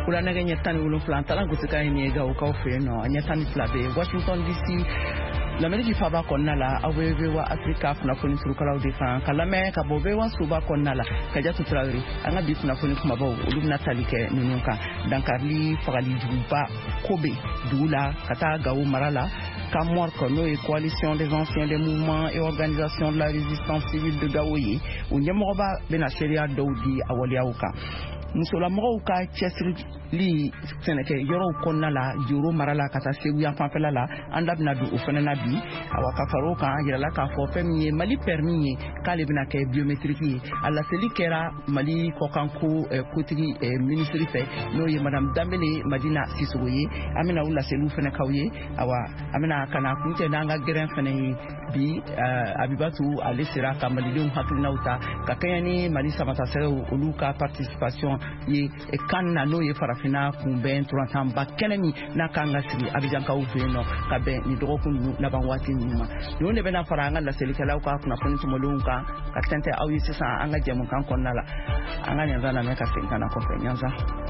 ula nage nyetani ulu flantala gusika nyega uka ofeno nyetani flabe Washington DC la meri faba konnala awewe wa Afrika kuna foni surukala udefa kalame kabobe wa suba konnala kaja tutrauri anga bi kuna foni kuma ba ulu natalike nununka dankarli fagali duba kobe dula kata gawo marala Kamor Kono et coalition des anciens des mouvements et organisations de la résistance civile de Gawoye ou Nyamoba Benacheria Doudi Awaliauka. Musola Moroka Chesri Li Seneke Yoro Konala Juro Marala Kata Seguya Fanfelala Andabna du Ofenabi Awaka Faroka Yalaka for Femie Mali Permis Kalebinake biométrique à la Selikera Mali Kokanko Kotiri Ministry Fe Noye Madame Dambele Madina Sisoye Amina Ula Selu Fenekaye Awa Amina Kana Kunte Nanga Geren Fene Bi Abibatu Alessera Kamalidum Hakinauta Kakayani Mali Samata Oluka participation ye kanna no ye farafina kumben turantamba kenemi na kanga siri abijan ka ufeno kabe ni dogokun na banwati numa no ne bena faranga la selikala ka kuna foni tumolunka katente awi sisa anga jemu kan konnala anga nyanza na meka sinkana ko nyanza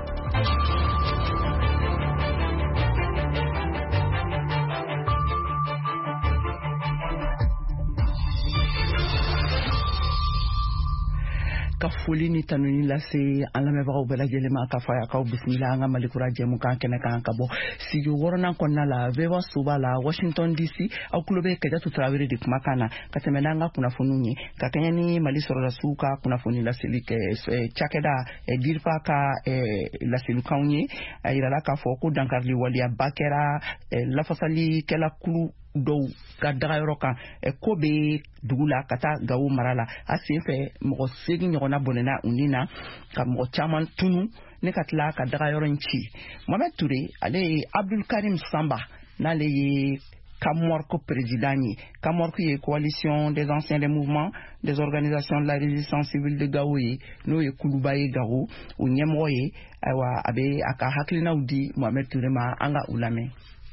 Kafuli ni tanuni lase alame ba ubela jelema kafaya ka bismillah anga malikura jemu kan kene kan kabo sigi worona konna la vewa suba la Washington DC au kulobe kaja tutrawiri dik makana katemenanga kuna fununye kakanyani malisoro la suka kuna funi la silike chakeda dirpa ka la silukaunye irala ka foko dankarli walia bakera la fasali kala kulu do kadra yoroka kobe dugula kata gawo marala asefe mo segi nyona bonena unina ka mo chaman tunu ne katla kadra yoronchi Mohamed Touré ale Abdul Karim Samba na le Kamorko présidenti Kamorko est coalition des anciens des mouvements des organisations de la résistance civile de Gawoye no ye kulubaye gawo u nyemoye awa abe aka haklina udi Mohamed Touré ma anga ulame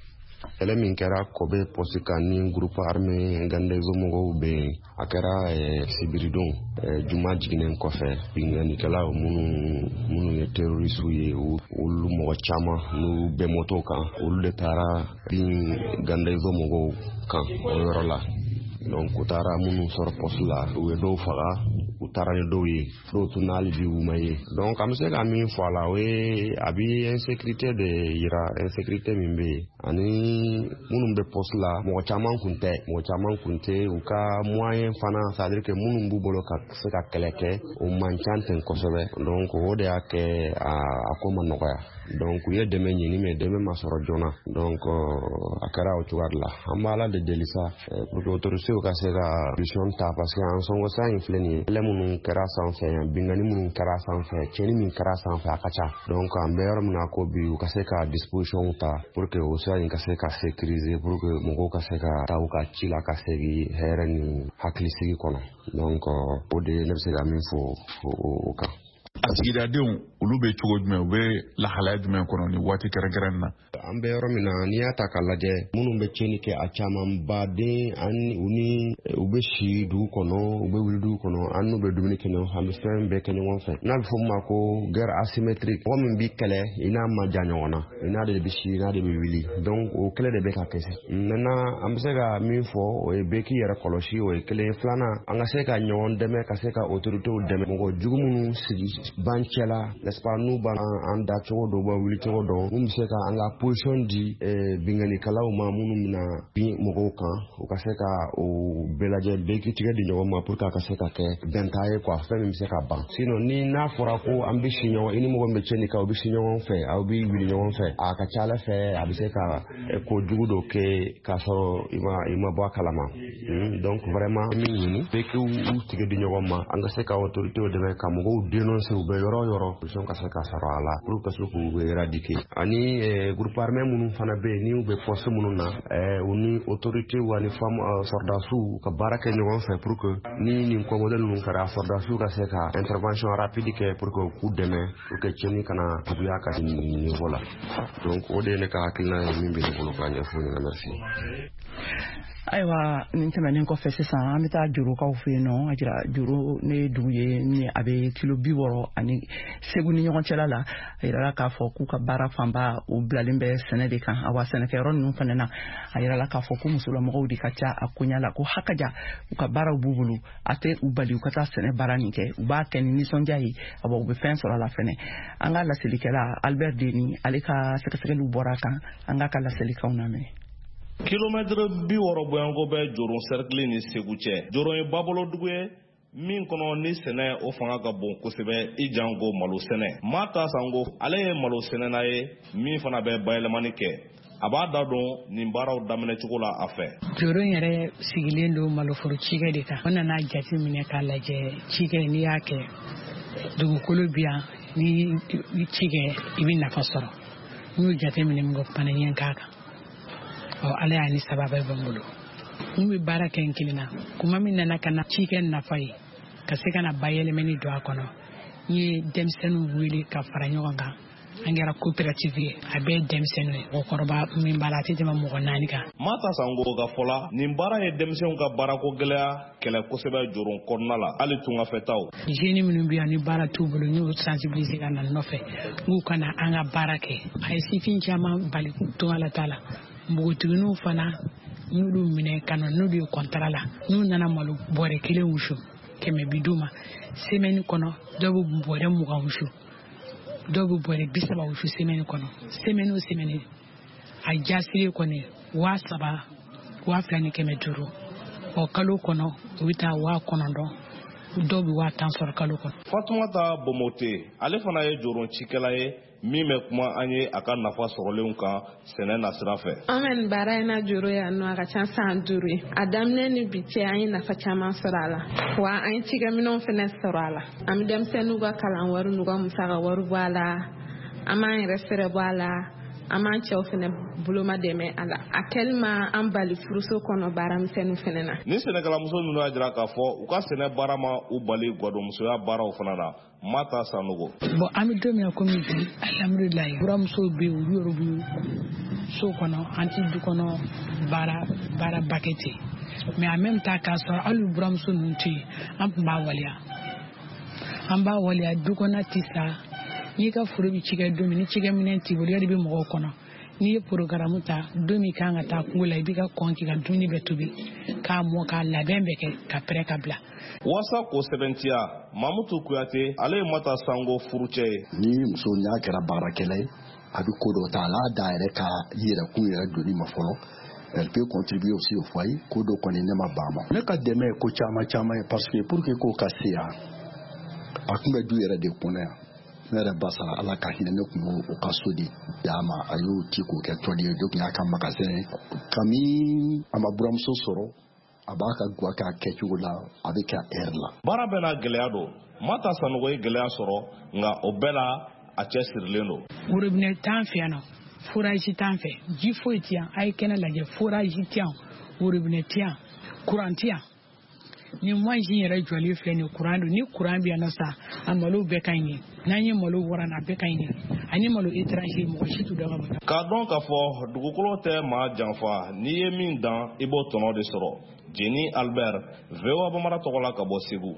ele min kɛra kobe posika ni groupe armé gande zomogo be akara sibiridon juma jiginen kɔfɛ binganikɛla munu ye terroriste ye olu mɔgɔ caman n'u bɛ moto kan olu de taara bin gande zomogo kan o yɔrɔ la donc u taara munu sɔrɔ poste la u ye dɔw faga u taara ni dɔw ye dɔw tun n'ali bi u ma ye donc an bɛ se ka min fɔ a la o ye a bi insécurité de yira insécurité min bɛ yen ani minnu bɛ poste la mɔgɔ caman kun tɛ u ka moyen fana c'est à dire que minnu b'u bolo ka se ka kɛlɛ kɛ o man ca ten kosɛbɛ donc o de y'a kɛ a ko ma nɔgɔya donc u ye dɛmɛ ɲini mais dɛmɛ ma sɔrɔ joona donc a kɛra o cogoya de la an bɛ ala de deli sa pour que autorités ka se ka solution ta parce que an sɔngɔ sa in filɛ nin ye kɛlɛ minnu kɛra sanfɛ yan bingani minnu kɛra sanfɛ tiɲɛni min kɛra sanfɛ a ka ca donc an bɛ yɔrɔ min na ko bi u ka se ka disposition ta pour que o sira in ka se ka sécuriser pour que mɔgɔw ka se ka taa u ka ci la ka segin hɛrɛ ni hakilisigi kɔnɔ donc o de ne bɛ se ka min fɔ o kan. Asigidadenw olu bɛ cogo jumɛn u bɛ lahalaya jumɛn kɔnɔ ni waati kɛrɛnkɛrɛnnen na an bɛ yɔrɔ min na n'i y'a ta k'a lajɛ minnu bɛ tiɲɛni kɛ a caman baden u bɛ si dugu kɔnɔ u bɛ wuli dugu kɔnɔ an n'u bɛ dumuni kɛ ɲɔgɔn fɛ an bɛ fɛn bɛɛ kɛ ɲɔgɔn fɛ n'a bɛ fɔ min ma ko guerre asymétrique mɔgɔ min b'i kɛlɛ i n'a ma ja ɲɔgɔn na i n'a de bɛ si i n'a de bɛ wuli donc o kɛlɛ de bɛ ka kɛ maintenant an bɛ se ka min fɔ o ye bɛɛ k'i yɛrɛ kɔlɔsi o ye kelen filanan an ka se ka ɲɔgɔn dɛmɛ ka se ka autorités dɛmɛ mɔgɔ jugu minnu sigi ban cɛla n'est-ce pas n'u b'an da cogo dɔ bɔ wuli cogo dɔ mun bɛ se ka an ka position di binganikɛlaw ma minnu bɛna bin mɔgɔw kan u ka se ka o bɛɛ lajɛ bɛɛ k'i tigɛ di ɲɔgɔn ma pour que a ka se ka kɛ bɛnta ye quoi fɛn min bɛ se ka ban sinon ni n'a fɔra ko an bɛ si ɲɔgɔn i ni mɔgɔ min bɛ tiɲɛni kɛ aw bɛ si ɲɔgɔn fɛ aw bɛ wuli ɲɔgɔn fɛ a ka ca ala fɛ a bɛ se ka ko jugu dɔ kɛ k'a sɔrɔ i ma bɔ a kalama donc vraiment min ɲini bɛɛ k'u tigɛ di ɲɔgɔn ma an ka se ka autorités dɛmɛ ka mɔgɔw dénoncer u bɛ yɔrɔ yɔrɔ solution ka se ka sɔrɔ a la pour que se k'u éradiquer ani groupe armé minnu fana bɛ yen n'u bɛ poste minnu na u ni autorité wa ni soldats ka baara kɛ ɲɔgɔn fɛ pour que ni nin ko modèle ninnu kɛra soldats ka se ka intervention rapide kɛ pour que k'u dɛmɛ pour que tiɲɛni kana juguya ka nin niveau la donc o de ye ne ka hakilina ye min bɛ ne bolo k'a ɲɛfɔ ɲɛna merci. Aiwa nin tɛmɛnen kɔfɛ sisan an bɛ taa jurukaw fɛ yen nɔ a jira juru ne dugu ye ni a bɛ kilo 60 ani Segu ni ɲɔgɔn cɛla la a yirala k'a fɔ k'u ka baara fanba u bilalen bɛ sɛnɛ de kan awa sɛnɛkɛyɔrɔ ninnu fana na a yirala k'a fɔ ko musolamɔgɔw de ka ca a koɲa la ko hakaja u ka baaraw b'u bolo a tɛ u bali u ka taa sɛnɛ baara nin kɛ u b'a kɛ ni nisɔndiya ye awa u bɛ fɛn sɔrɔ a la fɛnɛ an ka laselilikɛla Albert Deni ale ka sɛgɛsɛgɛliw bɔra kan an ka laselikanw lamɛn. Kilomètre 60 boyanko bɛ Joron cercle ni Segu cɛ. Joron ye babolo dugu ye min kɔnɔ ni sɛnɛ o fanga ka bon kosɛbɛ i jango malo sɛnɛ. Mata Sango ale ye malo sɛnɛna ye min fana bɛ bayɛlɛmani kɛ. A b'a da don nin baaraw daminɛ cogo la a fɛ. Joron yɛrɛ sigilen don maloforo cikɛ de kan. O nana jate minɛ k'a lajɛ cikɛ n'i y'a kɛ dugukolo bi yan ni cikɛ i bɛ nafa sɔrɔ. N'u jate minɛ min ko fana ɲɛ k'a kan. Ale y'a ni sababa bɛ n bolo n bɛ baara kɛ n kelen na kuma min nana ka na ci kɛ nafa ye ka se ka na bayɛlɛmani don a kɔnɔ n ye denmisɛnninw wele ka fara ɲɔgɔn kan an kɛra coopérative ye a bɛɛ ye denmisɛnninw ye mɔgɔkɔrɔba min b'a la a tɛ tɛmɛ mɔgɔ 4 kan. Mata Sango ka fɔ la nin baara ye denmisɛnw ka baarako gɛlɛya kɛlɛ kosɛbɛ Joron kɔnɔna la hali tungafɛtaw. Jeune minnu bɛ yan ni baara t'u bolo n'u sensibiliser ka na nɔfɛ n'u ka na an ka baara kɛ a ye sifin caman bali tunga la t'a la. Mbogotigininw fana n'olu minɛ ka na n'olu ye contrat la n'u nana malo bɔrɛ 1 wusu 150 ma semaine kɔnɔ dɔw bɛ bɔrɛ 20 wusu dɔw bɛ bɔrɛ 30 wusu semaine kɔnɔ semaine o semaine a jasiri kɔni 7,000 2,500 o kalo kɔnɔ u bɛ taa 9,000 dɔw bɛ 10,000 sɔrɔ kalo kɔnɔ. Fatumata Bomote ale fana ye Joron cikɛla ye min bɛ kuma an ye a ka nafa sɔrɔlenw kan sɛnɛ na sira fɛ. An bɛ nin baara in na Joron yan nɔ a ka ca san 5 ye. A daminɛ ni bi cɛ an ye nafa caman sɔrɔ a la. Wa an ye cikɛminɛnw fana sɔrɔ a la. An bɛ denmisɛnninw ka kalan wari n'u ka musaka wari bɔ a la. An b'an yɛrɛ fɛrɛ bɔ a la. An b'an cɛw fana boloma dɛmɛ a la. A kɛli ma an bali furuso kɔnɔ baaramisɛnninw fana na. Ni sɛnɛkɛlamuso ninnu y'a jira k'a fɔ u ka sɛnɛ baara ma u bali gwadonmusoya baaraw fana na. Mata Sanogo. Bon an bɛ don min na komi bi alhamdulilayi buramusow bɛ yen olu yɛrɛ bɛ so kɔnɔ an tɛ du kɔnɔ baara bakɛ ten mais en même temps k'a sɔrɔ hali buramuso ninnu tɛ yen an tun b'a waleya an b'a waleya du kɔnɔ tɛ sa n'i ka foro bɛ cikɛ don min ni cikɛminɛn t'i bolo yɛrɛ bɛ mɔgɔw kɔnɔ n'i ye programme ta don min kan ka taa kungo la i bɛ ka kɔn k'i ka dumuni bɛɛ tobi k'a mɔ k'a labɛn bɛɛ kɛ ka pɛrɛ ka bila. Wasa ko sɛbɛntiya Mamutu Kuyate ale ye Mata Sango furucɛ ye. Ni muso n'a kɛra baarakɛla ye a bɛ ko dɔ ta a la da yɛrɛ ka yɛrɛkun yɛrɛ donni ma fɔlɔ elle peut contribuer aussi au foyer ko dɔ kɔni ne ma ban ma ne ka dɛmɛ ye ko caman ye parce que pour que ko ka se yan a tun bɛ du yɛrɛ de kɔnɔ yan ne yɛrɛ ba sara ala ka hinɛ ne tun b'o ka so di y'a ma a y'o ci k'o kɛ tɔli ye dɔ tun y'a ka magasin ye kami a ma buramuso sɔrɔ a b'a ka guwa k'a kɛcogo la a bɛ kɛ heure la. Baara bɛɛ n'a gɛlɛya don Mata Sanogo ye gɛlɛya sɔrɔ nka o bɛɛ la a cɛ sirilen don. Robinet t'an fɛ yan nɔ forage t'an fɛ ji foyi tɛ yan a ye kɛnɛ lajɛ forage tɛ yan robinet tɛ yan courant tɛ yan ni mansin yɛrɛ jɔlen filɛ nin courant don ni courant bɛ yan nɔ sa a malo bɛɛ ka ɲi n'an ye malo wɔrɔ a bɛɛ ka ɲi ani malo étranger mɔgɔ si t'u dɔn ka bɔ. K'a dɔn k'a fɔ dugukolo tɛ maa janfa n'i ye min dan i b'o tɔnɔ de sɔrɔ. Jeni Albert VOA Bamara tɔgɔ la ka bɔ Segu.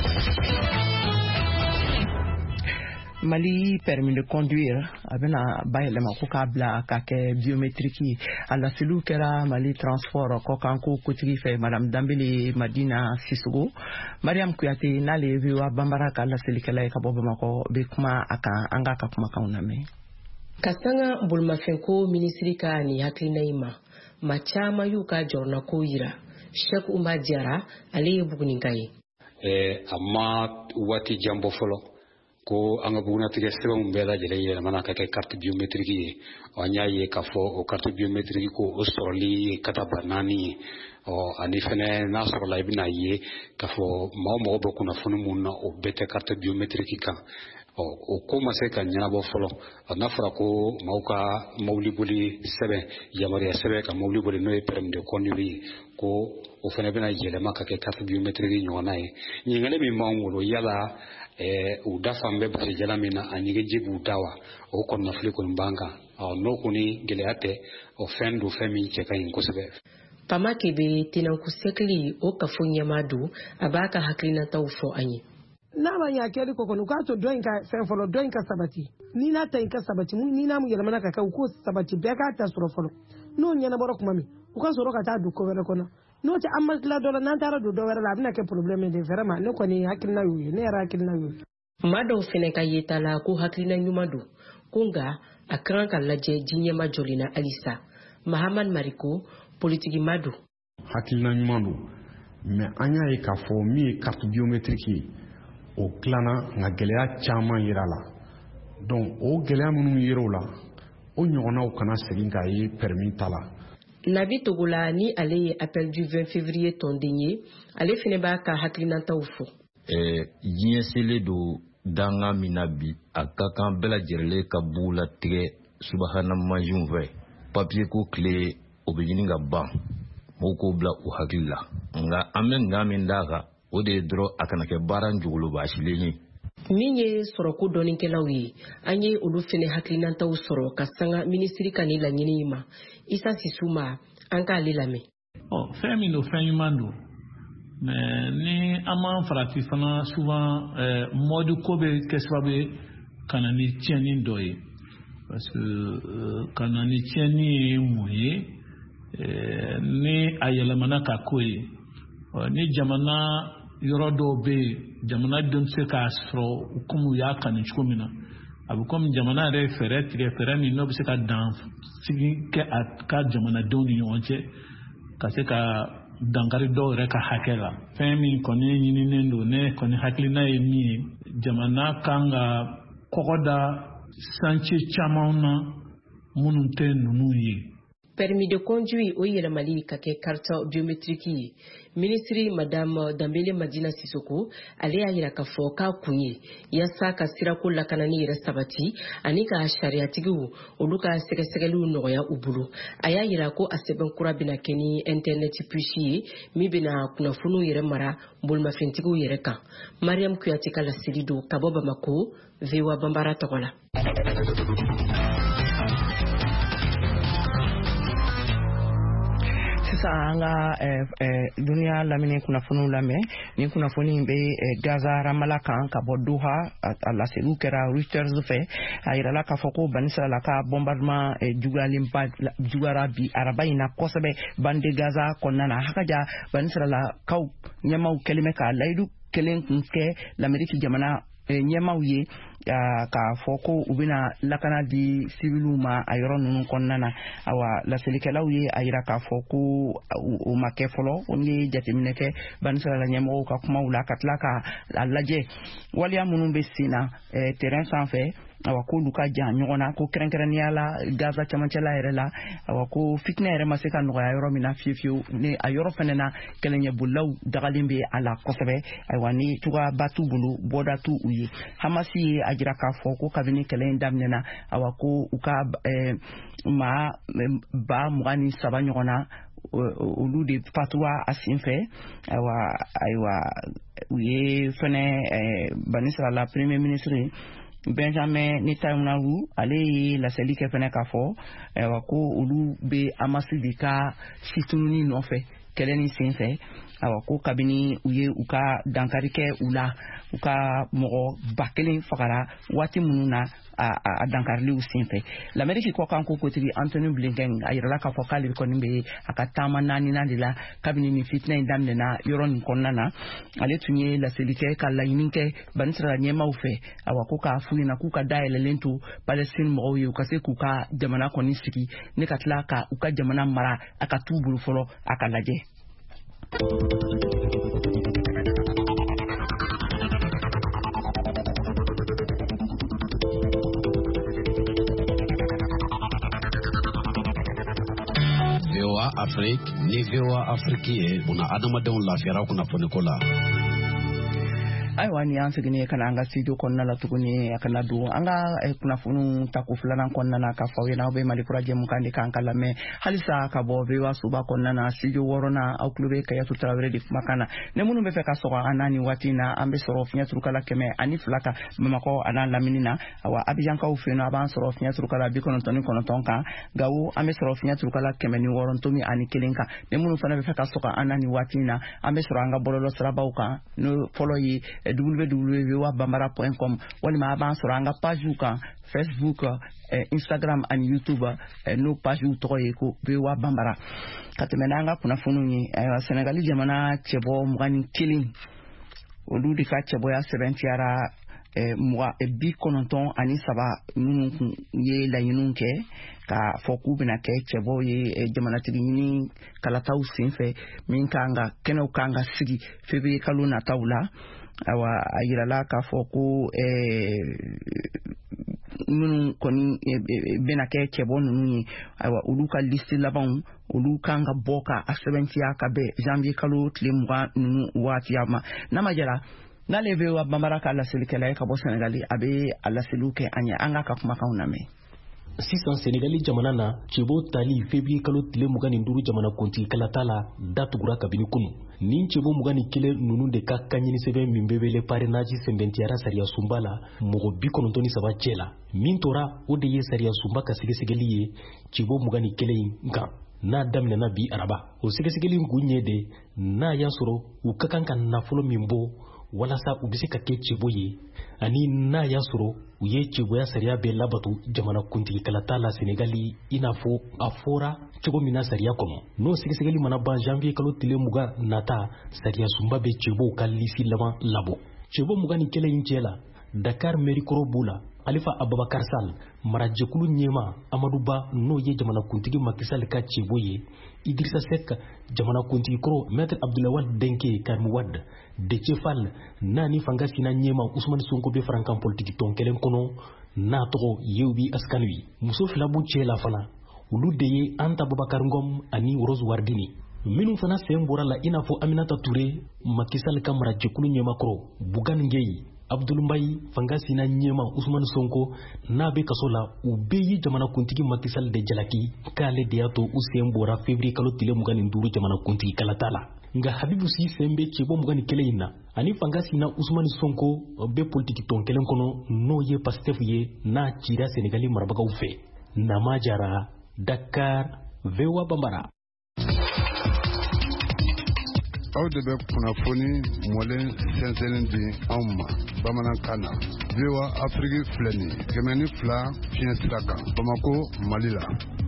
Mali permis de conduire a bɛna bayɛlɛma ko k'a bila ka kɛ biométrique ye a laseliw kɛra Mali transport kɔ kan ko kotigi fɛ Madame Dambele Madina Sissogo Mariam Kuyate n'ale ye VOA Bambara ka laselikɛla ye ka bɔ Bamakɔ bɛ kuma a kan an k'a ka kumakanw lamɛn. Ka sanga bolimafɛnko minisiri ka nin hakilina in ma maa caman y'u ka jɔrɔnako yira Sheikh Umar Diarra ale ye Buguninka ye. A ma waati jan bɔ fɔlɔ ko an ka bugunatigɛ sɛbɛnw bɛɛ lajɛlen yɛlɛmana ka kɛ carte biométrique ye an y'a ye k'a fɔ o carte biométrique ko o sɔrɔli ka taa ba 4 ye ani fɛnɛ n'a sɔrɔla i bɛna ye k'a fɔ mɔgɔ bɛ kunnafoni mun na o bɛɛ tɛ carte biométrique kan o ko ma se ka ɲɛnabɔ fɔlɔ n'a fɔra ko maaw ka mobili boli sɛbɛn yamaruya sɛbɛn ka mobili boli n'o ye permis de conduire ye ko o fɛnɛ bɛna yɛlɛma ka kɛ carte biométrique ɲɔgɔnna ye ɲininkali min b'an bolo yala u da fan bɛ basijala min na a ɲɛgɛji b'u da wa o kɔnɔnafili kɔni b'an kan n'o kɔni gɛlɛya tɛ o fɛn don fɛn min cɛ ka ɲi kosɛbɛ. Pama kebe tinanku sekli o kafo nyamadu abaka haklina tawfo anyi. Nama ya keli kokonu ka to doinka fenfolo doinka sabati. Nina tainka sabati nina mu yelamana ka ko sabati beka ta soro folo. No nyana boro kuma mi. Uka soro ka ta du ko wera kono. No ta amma la dola nan tara do wera la bina ke problème de vraiment ne ko ni haklina yu ne ra haklina yu. Mado fene ka yetala ko haklina nyumadu. Kunga akran ka laje jinyema jolina Alisa. Mahamad Mariko politiki madu. Haklina nyumadu. Mais anya e ka fo mi carte biométrique o klana nga gɛlɛya caman yira la. Donc o gɛlɛya minnu yira la o ɲɔgɔnnaw kana segin k'a ye permis ta la. Nabi Togola ni ale ye appel du 20 février tonden ye ale fɛnɛ b'a ka hakilinataw fɔ. Diɲɛ selen do danga min na bi a ka kan bɛɛ lajɛlen ka b'u latigɛ subahana mansinw fɛ papier ko tile o bɛ ɲini ka ban mɔgɔw k'o bila u hakili la nka an bɛ nka min d'a kan o de dɔrɔn a kana kɛ baara jogolo baasilen ye. Min ye sɔrɔko dɔɔninkɛlaw ye an ye olu fɛnɛ hakilinataw sɔrɔ ka sanga minisiri ka ni laɲini ma Isa Sisuma an k'ale lamɛn. Fɛn min don fɛn ɲuman don mais ni an m'an farati fana souvent mɔdi ko bɛ kɛ sababu ye ka na ni tiɲɛni dɔ ye parce que ka na ni tiɲɛni ye mun ye ni a yɛlɛmana ka ko ye ni jamana yɔrɔ dɔw bɛ yen jamana denw se k'a sɔrɔ komi u y'a kanu cogo min na a bɛ komi jamana yɛrɛ ye fɛɛrɛ tigɛ fɛɛrɛ min n'o bɛ se ka dan sigi kɛ a ka jamanadenw ni ɲɔgɔn cɛ ka se ka dankari dɔw yɛrɛ ka hakɛ la fɛn min kɔni ɲininen don ne kɔni hakilina ye min ye jamana kan ka kɔgɔ da santier caman na minnu tɛ ninnu ye. Permis de conduire o yɛlɛmali ka kɛ carte biométrique ye ministre madame Dambele Madina Sissoko ale y'a yira k'a fɔ k'a kun ye yasa ka sirako lakanani yɛrɛ sabati ani ka sariyatigiw olu ka sɛgɛsɛgɛliw nɔgɔya u bolo a y'a yira ko a sɛbɛn kura bɛna kɛ ni internet puce ye min bɛna kunnafoniw yɛrɛ mara bolimafɛntigiw yɛrɛ kan. Mariam Kuyate ka laseli do ka bɔ Bamako VOA Bambara tɔgɔ la. Anga dunia lamine kunnafoniw lamɛn ni kunnafoni bɛ Gaza Ramala kan ka bɔ Doha a laseliw kɛra Reuters fɛ a yirala k'a fɔ ko Banisirala ka bombardement juguyara bi araba in na kosɛbɛ bande Gaza kɔnɔna na hakaja Banisirala kaw ɲɛmaw kɛlen bɛ ka layidu kelen kun kɛ l'Amérique jamana ɲɛmaw ye k'a fɔ ko u bɛna lakana di sibiliw ma a yɔrɔ ninnu kɔnɔna na awa laselikɛlaw ye a yira k'a fɔ ko o ma kɛ fɔlɔ o ye jateminɛ kɛ Banisirala ɲɛmɔgɔw ka kumaw la ka tila ka lajɛ waliya minnu bɛ sen na terrain sanfɛ awa k'olu ka jan ɲɔgɔn na ko kɛrɛnkɛrɛnnenya la Gaza cɛmancɛla yɛrɛ la awa ko fitinɛ yɛrɛ ma se ka nɔgɔya yɔrɔ min na fiyewu ni a yɔrɔ fɛnɛ na kɛlɛɲɛbolilaw dagalen bɛ a la kosɛbɛ ayiwa ni cogoyaba t'u bolo bɔda t'u ye Hamasi ye a jira k'a fɔ ko kabini kɛlɛ in daminɛna awa ko u ka maa 23 ɲɔgɔn na olu de fatura a sen fɛ ayiwa u ye fɛnɛ Banisirala premier ministre Benjamin Netanyahu ale ye laseli kɛ fɛnɛ k'a fɔ ko olu bɛ Hamasi de ka sitununi nɔfɛ kɛlɛ ni sen fɛ ko kabini u ye u ka dankari kɛ u la u ka mɔgɔ 1000 fagara waati minnu na a dankariliw sen fɛ l'Amérique kɔkan ko kotigi Anthony Blinken a yirala k'a fɔ k'ale kɔni bɛ a ka taama naaninan de la kabini ni fitinɛ in daminɛna yɔrɔ nin kɔnɔna na ale tun ye laseli kɛ ka laɲini kɛ Banisirala ɲɛmaw fɛ ko k'a f'u ɲɛna k'u ka dayɛlɛlen to Palestine mɔgɔw ye u ka se k'u ka jamana kɔni sigi ne ka tila ka u ka jamana mara a ka t'u bolo fɔlɔ a ka lajɛ. VOA Afrique ni VOA Afrique ye buna adamadenw lafiyara kunnafoniko la. Aiwa ni an sigine kana anga studio konna la tuguni akana du anga kuna funu takufulana konna na ka fawe na be mali kuraje mukande kan kala me halisa ka bo be wa suba konna na studio worona au klube ka ya tutrawere di makana ne munu be fe ka soka anani watina ambe soro fnya turukala keme ani flaka mamako ana laminina awa abijan ka ufena ban soro fnya turukala bi kono tonka gawo ambe soro fnya turukala keme ni woron tomi ani kelenka ne munu fana be fe ka soka anani watina ambe soro anga bololo srabauka no follow yi www.bambara.com wali ma ban sura anga page ka Facebook, Instagram and YouTube no page utoye ko bewa Bambara katemenanga kuna fununi Senegali jamana chebo mugani killing oludi ka chebo ya 70 ara mwa bi kononton ani saba nunu ye la yinunke ka foku bina ke chebo ye jamana tigini kala taw sinfe min kanga keno kanga sigi febe kaluna tawla awa ayirala ka foku nunu koni bina ke chebo nunu awa uluka listi labon uluka nga boka a 70 ka be janvier kalu tlimwa nunu wati yama namajala na leve wa Bambara ka la silikela ka bo Senegali abe ala siluke anya anga ka kuma kauna me sisan Senegali jamana na chebo tali february kalo tile mugani nduru jamana konti kala tala datugura kabini kunu ni chebo mugani kile nunu de ka kanyini sebe mimbebele parrainage sembentiara saria sumbala mogo bikonontoni saba chela mintora ode ye saria sumba ka sigesegeli ye chebo mugani kile nka na damina na bi araba o sigesegeli ngunye de na yasoro ukakanka nafolo mimbo wala sa ubise ka ke chebo ye ani na yasoro uye chebo ya saria be labatu jamana kunti kala tala Senegali inafo afora chebo mina saria kono no sigesegeli mana ba janvier kalo tile muga nata saria sumba be chebo kalisi lama labo chebo muga ni kele inchela Dakar Merikoro Bula Alifa Abubakar Sall marajekulu nyema Amadou Ba no ye jamana kuntigi Macky Sall ka chebo ye Idrissa Seck jamana kuntigi koro Maître Abdoulaye Wade Denke Karim Wade Déthié Fall nani fangasi na nyema Ousmane Sonko be frankan politique ton kelen kono na togo yewbi askanwi muso filabu chela fana ulu deye Anta Boubacar Ngom ani Rose Wardini minu fana sembora la inafo Aminata Touré Macky Sall ka marajekulu nyema koro Bougane Gueye Abdoul Mbaye fangasi na nyema Ousmane Sonko na be kasola ubeyi jamana kuntigi Macky Sall de jalaki kale de yato usembora février kalo tile mugani nduru jamana kuntigi kalatala nga Habibu si sembe chebo mugani kele ina ani fangasi na Ousmane Sonko be politique ton kelen kono no ye Pastef ye na chira Senegali marbaga ufe na majara Dakar Vewa Bambara aw de bɛ kunnafoni mɔlen sɛnsɛnlen di anw ma bamanankan na VOA Afrique filɛ nin ye 102 fiɲɛ sira kan Bamako Mali la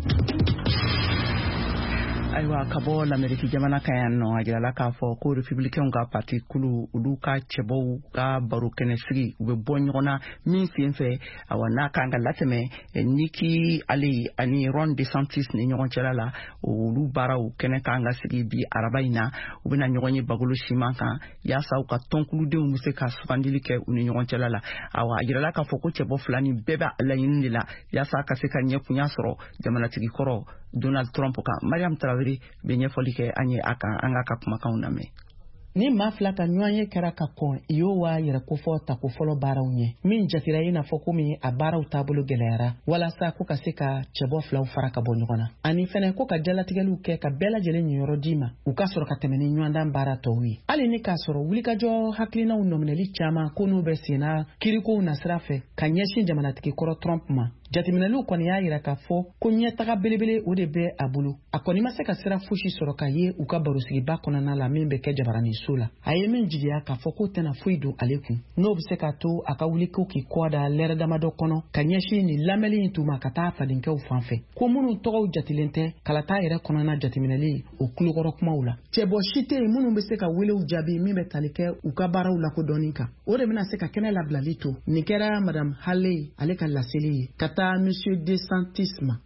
aiwa kabo l'Amérique jamana kayan no ajala ka fo ko républicain ga parti kulu ulu ka chebo ga baro kenesri ube bonyona min finfe awana kanga lateme niki ali ani Ron DeSantis ni nyon chelala ulu bara u kene kanga sigi bi arabaina ubina nyonyi bagulu shimanka ya sa ka tonkulu de umuse ka sufandili ke uni nyon chelala awa ajala ka fo ko chebo flani beba la yindila ya sa ka se kanye kunya soro jamana tigi koro Donald Trump ka Mariam Traoré benye folike anye aka anga ka kuma kauna me ni mafla ka nyanye kera ka kon iyo wa yere ko fo ta ko folo baraw nye min jatira ina fo ko mi a baraw tabulu gelera wala sa ko ka seka chebo flaw faraka bonyona ani fene ko ka jalatigelu ke ka bela jele nyoro dima u ka soro ka temeni nywanda mbara to wi ali ni ka soro wuli ka jo haklina unomneli chama ko no be sina kiriko na srafe ka nyeshin jamana tiki koro Trump ma jatiminelu kɔni y'a yira k'a fɔ ko ɲɛtaga belebele o de bɛ a bolo a kɔni ma se ka sira fosi sɔrɔ ka ye u ka barosigiba kɔnɔna la min bɛ kɛ jabarani so la a ye min jigiya k'a fɔ k'o tɛna foyi don ale kun n'o bɛ se k'a to a ka wuli ko k'i kɔ da lɛrɛ damadɔ kɔnɔ ka ɲɛsin nin lamɛnli in tuma ka taa fadenkɛw fan fɛ ko minnu tɔgɔw jatilen tɛ kalata yɛrɛ kɔnɔna jatiminɛli o kulokɔrɔ kumaw la cɛbɔ si tɛ yen minnu bɛ se ka welew jaabi min bɛ tali kɛ u ka baaraw lakodɔnni kan o de bɛna se ka kɛnɛ labilali to nin kɛra madame Haley ale ka laseli ye ka taa Monsieur DeSantis ma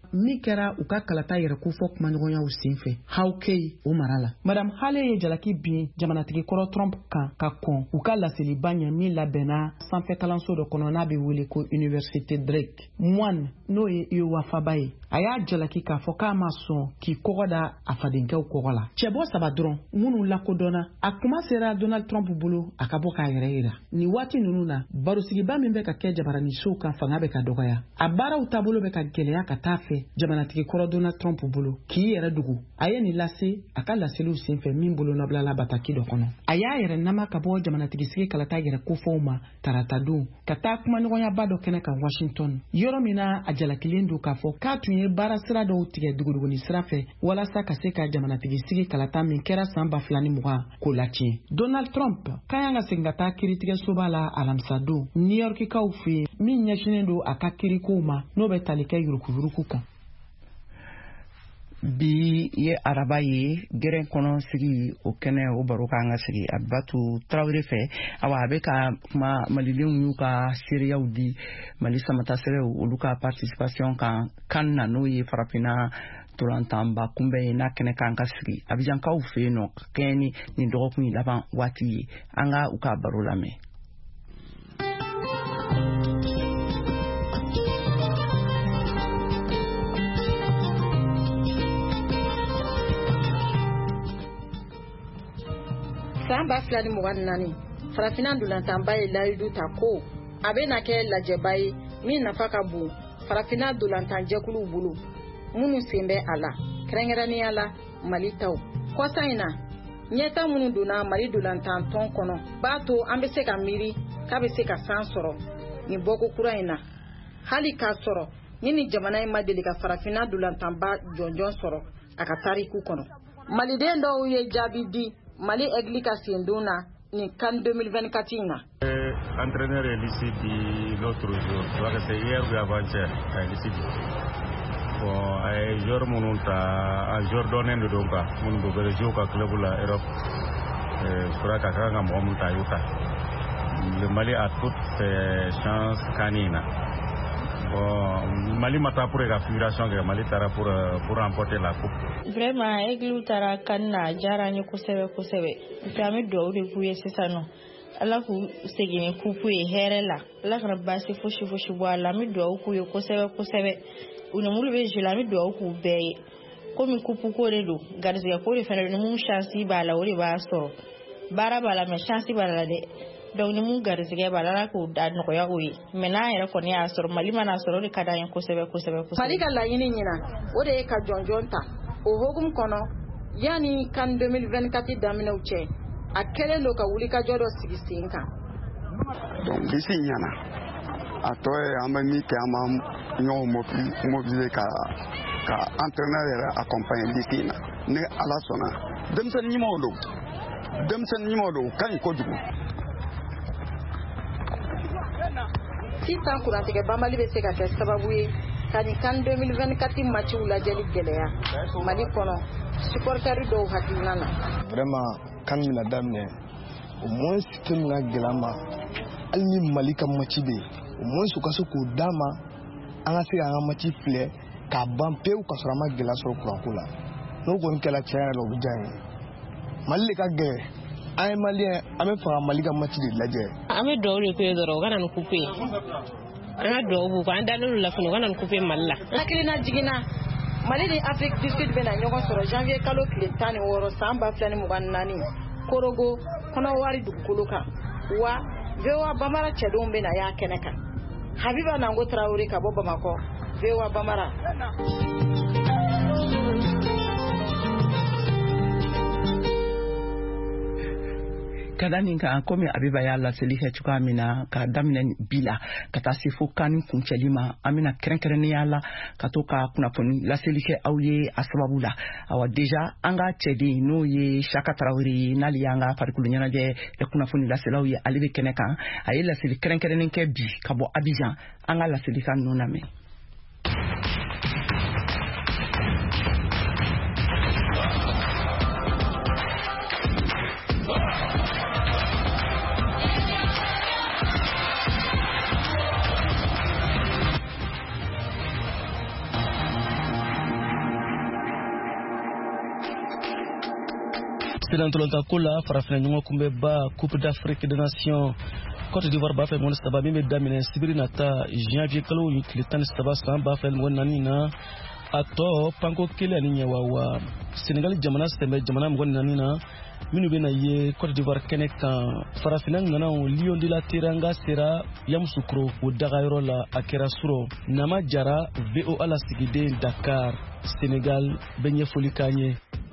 min kɛra u ka kalata yɛrɛko fɔ kumaɲɔgɔnyaw senfɛ hawkey o mara la madame hale ye jalaki bin jamanatigi kɔrɔ trump kan ka kɔn u ka laseliba ɲɛ min labɛnna sanfɛ kalanso dɔ kɔnɔ n'a bɛ wele ko université drake moine n'o ye iowa faba ye a y'a jalaki k'a fɔ k'a ma sɔn k'i kɔgɔ da a fadenkɛw kɔgɔ la cɛbɔ saba dɔrɔn minnu lakodɔnna a kuma sera donald trump bolo a ka bɔ k'a yɛrɛ yira nin waati ninnu na barosigiba min bɛ ka kɛ jabaranisow kan fanga bɛ ka dɔgɔya a baaraw taabolo bɛ ka gɛlɛya ka taa fɛ jamanatigi kɔrɔ donald trump bolo k'i yɛrɛ dugu a ye nin lase a ka laseliw senfɛ min bolo nabilala bataki dɔ kɔnɔ a y'a yɛrɛ nama ka bɔ jamanatigisi kalata yɛrɛ kofɔw ma tarata don ka taa kumaɲɔgɔnyaba dɔ kɛnɛ kan washington yɔrɔ min na a jalakilen don k'a fɔ k'a tun ye baara sira dɔw tigɛ duguduguni sira fɛ walasa ka se ka jamanatigisi kalata min kɛra san 2020 k'o latiɲɛ donald trump k'a y'an ka segin ka taa kiiritigɛsoba la alamisa don new yorkikaw fɛ yen min ɲɛsinen don a ka kiirikow ma n'o bɛ tali kɛ yurukuyuruku kan bi ye araba ye gɛrɛn kɔnɔ sigi o kɛnɛ o baro k'an ka sigi Abibatu Tarawele fɛ awa a bɛ ka kuma malidenw y'u ka seereyaw di mali samata seerew olu ka participation kan na n'o ye farafinna tolantanba kunbɛn ye n'a kɛnɛ k'an ka sigi Abijankaw fɛ yen nɔ ka kɛɲɛ ni nin dɔgɔkun in laban waati ye an ka u ka baro lamɛn. san 2024 farafina dolantanba ye layidu ta ko a bɛ na kɛ lajɛba ye min nafa ka bon farafina dolantanjɛkuluw bolo minnu sen bɛ a la kɛrɛnkɛrɛnnenya la mali taw kɔsan in na ɲɛta minnu donna mali dolantan tɔn kɔnɔ b'a to an bɛ se ka miiri k'a bɛ se ka san sɔrɔ nin bɔko kura in na hali k'a sɔrɔ ni jamana in ma deli ka farafina dolantanba jɔnjɔn sɔrɔ a ka tariku kɔnɔ maliden dɔw ye jaabi di Mali Egli ka sendon na ni CAN 2024 in na. Entraîneur est ici dit l'autre jour, je crois que c'est hier ou avant-hier, ici dit. Bon, jour monunta, un jour donné de donka, mon do jouer ka club la Europe. Je crois que kanga monunta yuta. Le Mali a toutes ses chances canina. Bon, Mali mata pour la figuration que Mali tara pour remporter la coupe. Vraiment Eglu tara kanna jarani kosɛbɛ fami do de buye sisano ala ku segin coupe e herela ala kana basi foshi bɔ ala mi do ku ye kosɛbɛ una mulu be jela mi do ku be komi coupe ko de do garziga ko de fana mun chance ba la o de ba sɔrɔ bara bala me chance ba la de donc ni mun garziga ba la ko da no ya oyi mais na yɛrɛ kɔni y'a sɔrɔ Mali mana sɔrɔ de kada yen kosɛbɛ Mali ka laɲini ɲina o de ye ka jɔnjɔn ta o hokum kɔnɔ yani CAN 2024 daminɛw cɛ a kɛlen do ka wulikajɔ dɔ sigi sen kan. Donc bisi ɲana a tɔ ye an bɛ min kɛ an b'an ɲɔgɔn mobiliser ka entraîneur yɛrɛ accompagner bisi in na ni ala sɔnna denmisɛnnin ɲumanw don u ka ɲi kojugu. Sisan kurantigɛ banbali bɛ se ka kɛ sababu ye ka ni CAN 2024 matchiw lajɛli gɛlɛya Mali kɔnɔ supporters dɔw hakilina na. Vraiment CAN mina daminɛ au moins que mina gɛlɛya ma hali ni Mali ka match bɛ au moins u ka se k'o d'a ma an ka se k'an ka match filɛ k'a ban pewu ka sɔrɔ an ma gɛlɛya sɔrɔ kuranko la n'o kɔni kɛra tiɲɛ yɛrɛ la o bɛ diya n ye Mali de ka gɛlɛn an ye Maliyɛn an bɛ fɛ ka Mali ka match de lajɛ. An bɛ dugawu de k'u ye dɔrɔn u ka na ni coupe ye. An ka dugawu b'u kan an dalen la fana u ka na ni coupe Mali la. Hakilina jiginna Mali ni Afrique du Sud bɛna ɲɔgɔn sɔrɔ janvier kalo tile 16 san 2024 Korogo kɔnɔwari dugukolo kan wa VOA Bambara cɛdenw bɛna y'a kɛnɛ kan Habiba Nango Traoré ka bɔ Bamakɔ VOA Bambara. Kadanin ka komi Abiba y'a laseli kɛ cogoya min na ka daminɛ bi la ka taa se fo kani kuncɛli ma an bɛna kɛrɛnkɛrɛnnenya la ka to ka kunnafoni laseli kɛ aw ye a sababu la awa deja an ka cɛden n'o ye Saka Tarawele n'ale y'an ka farikolo ɲɛnajɛ kunnafoni laselaw ye ale bɛ kɛnɛ kan a ye laseli kɛrɛnkɛrɛnnen kɛ bi ka bɔ Abidjan an ka laseli ka ninnu lamɛn. Sénatolanta ko la farafina ɲɔgɔn kunbɛ ba Coupe d'Afrique des Nations Côte d'Ivoire b'a fɛ mɔgɔ saba min bɛ daminɛ sibiri nata janvier kalo tile 13 san b'a fɛ mɔgɔ 4 na a tɔ panko kelen ani ɲɛwawa Sénégal jamana sɛmɛ jamana mɔgɔ 4 na minnu bɛna ye Côte d'Ivoire kɛnɛ kan farafina ŋanaw Lion de la Teranga sera Yamoussoukro o dagayɔrɔ la a kɛra sɔrɔ Nama Jara VOA lasigiden Dakar Sénégal bɛ ɲɛfɔli k'an ye.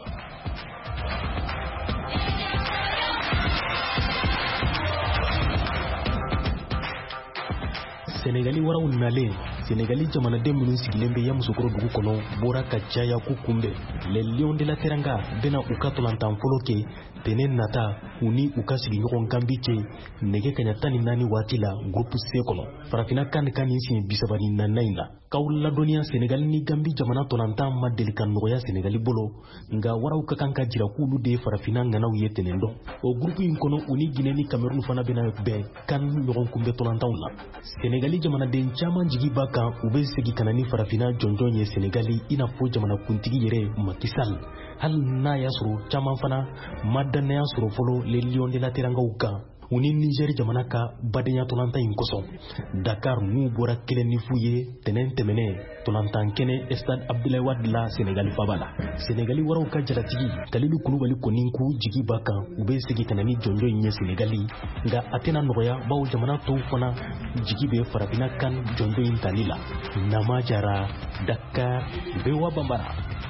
Sénégali waraw nalen Sénégali jamanaden minnu sigilen bɛ Yamoussoukro dugu kɔnɔ bɔra ka caya ku kunbɛn les Lions de la Teranga bɛna u ka tolantan fɔlɔ kɛ tɛnɛ nata u ni u ka sigiɲɔgɔn Gambi cɛ nɛgɛ kaɲa 14 waati la groupe C kɔnɔ farafina kan nin siɲɛ 34 in la k'aw ladɔnniya Sénégal ni Gambi jamana tolantan ma deli ka nɔgɔya Sénégali bolo nka waraw ka kan ka jira k'ulu de ye farafina ŋanaw ye tɛnɛ dɔn o groupe in kɔnɔ u ni Guinée ni Cameroun fana bɛna bɛn kan ɲɔgɔn kunbɛ tolantanw la Sénégali jamanaden caman jigi b'a kan u bɛ segi ka na ni farafina jɔnjɔn ye Sénégali i n'a fɔ jamanakuntigi yɛrɛ Macky Sall hali n'a y'a sɔrɔ caman fana ma dannaya sɔrɔ fɔlɔ les Lions de la Terangaw kan u ni Niger jamana ka badenya tolantan in kosɔn Dakar n'u bɔra kelen ni fu ye tɛnɛn tɛmɛnɛ tolantan kɛnɛ Stade Abdoulaye Wade la Sénégali faba la Sénégali waraw ka jaratigi Kalidou Koulibaly kɔni k'u jigi b'a kan u bɛ segi ka na ni jɔnjɔn in ye Sénégali nka a tɛna nɔgɔya bawo jamana tɔw fana jigi bɛ farafina kan jɔnjɔn in tali la Nama Jara Dakar VOA Bambara.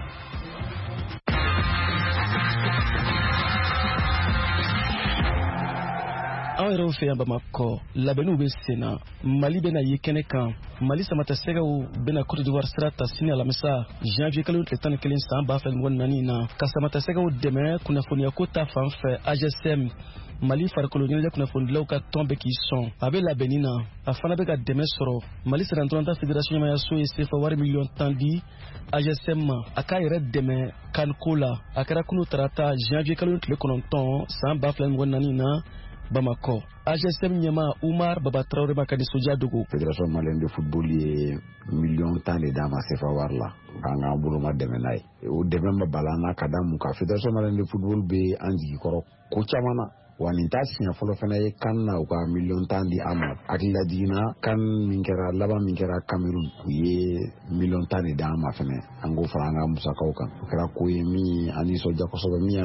An yɛrɛw fɛ yan Bamakɔ labɛnniw bɛ sen na Mali bɛna ye kɛnɛ kan Mali samatasɛgɛw bɛna Côte d'Ivoire sira ta sini alamisa janvier kalo tile 11 san b'a fɛ mɔgɔ 4 na ka samatasɛgɛw dɛmɛ kunnafoniyako ta fan fɛ AGSM Mali farikolo ɲɛnajɛ kunnafonidilaw ka tɔn bɛ k'i sɔn a bɛ labɛnni na a fana bɛ ka dɛmɛ sɔrɔ Mali Sénatolanta Fédération ɲɛmayaso ye CFA wari miliyɔn 10 di AGSM ma a k'a yɛrɛ dɛmɛ kanko la a kɛra kunu tarata janvier kalo tile 9 san b'a fɛ mɔgɔ 4 na Bamako. AGSM ɲɛma Umar Baba Traoré ma ka nisɔndiya dogo. Fédération malienne de football ye miliyɔn 10 de d'a ma CFA wari la k'an k'an bolo ma dɛmɛ n'a ye o dɛmɛ ma bala n'a ka da mun kan Fédération malienne de football bɛ an jigi kɔrɔ ko caman na wa nin t'a siɲɛ fɔlɔ fana ye kan na u ka miliyɔn 10 di an ma hakili lajiginna kan min kɛra laban min kɛra Cameroun u ye miliyɔn 10 de d'an ma fana an k'o fara an ka musakaw kan o kɛra ko ye min an nisɔndiya kosɛbɛ min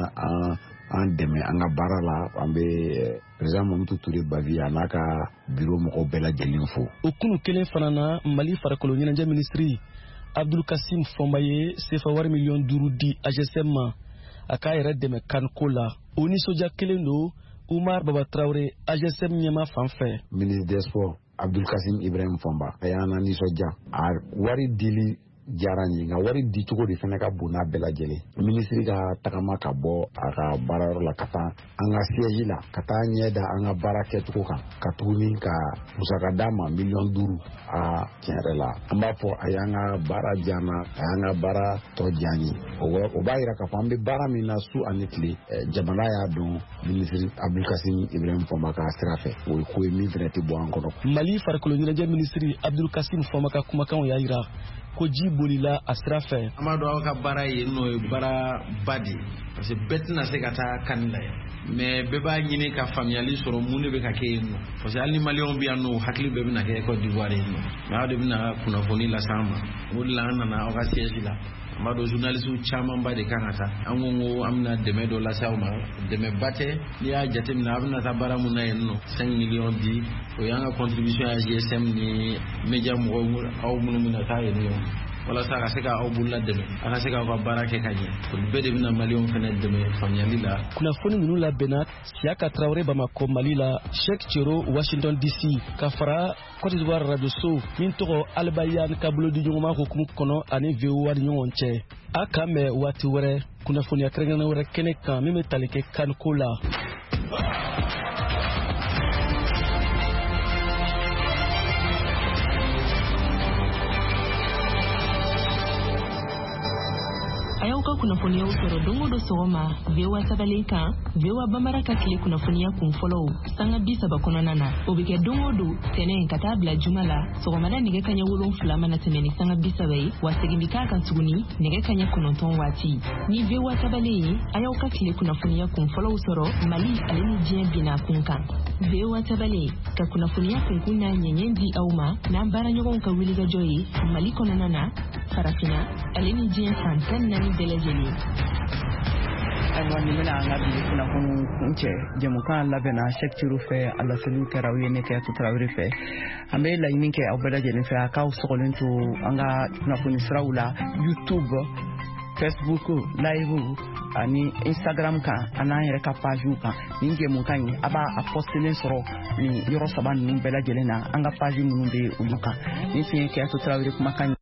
an dɛmɛ an ka baara la an bɛ président Mamadou Touré Bavi a n'a ka bureau mɔgɔw bɛɛ lajɛlen fo. O kunu kelen fana na Mali farikolo ɲɛnajɛ ministri Abdul Kassim Fɔnba ye CFA wari miliyɔn 5 di AGSM ma a k'a yɛrɛ dɛmɛ kanko la o nisɔndiya kelen don Umar Baba Traoré AGSM ɲɛma fan fɛ. Ministre des Sports Abdul Kassim Ibrahim Fɔnba a y'an nisɔndiya a wari dili diyara n ye nka wari di cogo de fana ka bon n'a bɛɛ lajɛlen minisiri ka tagama ka bɔ a ka baarayɔrɔ la ka taa an ka siège la ka taa ɲɛ da an ka baara kɛcogo kan ka tuguni ka musaka d'a ma miliyɔn 5 a tiɲɛ yɛrɛ la an b'a fɔ a y'an ka baara diya n na a y'an ka baara tɔ diya n ye o b'a yira k'a fɔ an bɛ baara min na su ani tile jamana y'a dɔn minisiri Abdul Kassim Ibrahim Fɔnba ka sira fɛ o ye ko ye min fana tɛ bɔ an kɔnɔ. Mali farikolo ɲɛnajɛ minisiri Abdul Kassim Fɔnba ka kumakanw y'a yira ko ji bolila a sira fɛ. An b'a dɔn aw ka baara ye n'o ye baara ba de ye parce que bɛɛ tɛna se ka taa kan la yan mais bɛɛ b'a ɲini ka faamuyali sɔrɔ mun de bɛ ka kɛ yen nɔ parce que hali ni maliyɛnw bɛ yan nɔ hakili bɛɛ bɛna kɛ Côte d'Ivoire yen nɔ mais aw de bɛna kunnafoni lase an ma o de la an nana aw ka siège la an b'a dɔn journaliste camanba de kan ka taa an ko an bɛna dɛmɛ dɔ lase aw ma dɛmɛba tɛ n'i y'a jateminɛ a bɛna taa baara mun na yen nɔ 5 millions di o y'an ka contribution à GSM ni média mɔgɔw aw minnu bɛna taa yen nɔ walasa a ka se ka aw bolola dɛmɛ a ka se k'aw ka baara kɛ ka ɲɛ olu bɛɛ de bɛna maliyɛnw fana dɛmɛ faamuyali la. Kunnafoni ninnu labɛnna Siaka Traoré Bamako Mali la Cheikh Thioro Washington DC ka fara Côte d'Ivoire radio so min tɔgɔ Albayan ka bolo di ɲɔgɔnma hukumu kɔnɔ ani VOA ni ɲɔgɔn cɛ a k'an mɛn waati wɛrɛ kunnafoniya kɛrɛnkɛrɛnnen wɛrɛ kɛnɛ kan min bɛ tali kɛ kanko la. a y'aw ka kunnafoniyaw sɔrɔ don o don sɔgɔma VOA tabalen kan VOA Bambara ka tile kunnafoniya kun fɔlɔw sanga 30 kɔnɔna na o bɛ kɛ don o don tɛnɛ ka taa bila juma la sɔgɔmada nɛgɛ kaɲɛ 7 mana tɛmɛ ni sanga 30 ye wa segin bi k'a kan tuguni nɛgɛ kaɲɛ 9 waati ni VOA tabalen ye a y'aw ka tile kunnafoniya kun fɔlɔw sɔrɔ Mali ale ni diɲɛ bina kun kan VOA tabalen ka kunnafoniya kunkun n'a ɲɛɲɛ di aw ma n'an baaraɲɔgɔnw ka wulikajɔ ye Mali kɔnɔna na farafina ale ni diɲɛ fan 14 bɛɛ lajɛlen. Ayiwa ni bɛna an ka bi kunnafoni kuncɛ jɛmukan labɛnna Sɛki Ture fɛ Alasani kɛra u ye ne kɛ Tarawele fɛ an bɛ laɲini kɛ aw bɛɛ lajɛlen fɛ a k'aw sɔgɔlen to an ka kunnafoni siraw la YouTube, Facebook, Live ani Instagram kan an'an yɛrɛ ka pagew kan nin jɛmukan in a b'a postelen sɔrɔ nin yɔrɔ 3 ninnu bɛɛ lajɛlen na an ka page ninnu bɛ olu kan ni tun ye Kɛyatu Tarawele kumakan